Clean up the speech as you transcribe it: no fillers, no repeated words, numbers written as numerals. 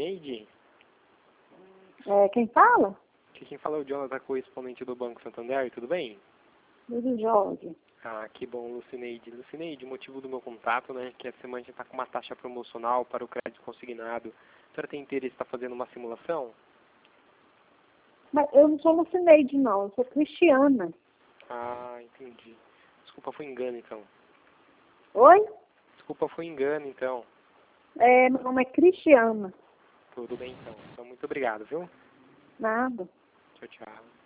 Lucineide? Quem fala? Quem fala é o Jonathan, correspondente do Banco Santander, tudo bem? Tudo Jorge. Ah, que bom, Lucineide. Lucineide, o motivo do meu contato, né, que essa semana a gente está com uma taxa promocional para o crédito consignado. A senhora tem interesse em estar fazendo uma simulação? Mas eu não sou Lucineide, não. Eu sou Cristiana. Ah, entendi. Desculpa, foi engano, então. Oi? Desculpa, foi engano, então. Meu nome é Cristiana. Tudo bem, então. Então, muito obrigado, viu? Nada. Tchau, tchau.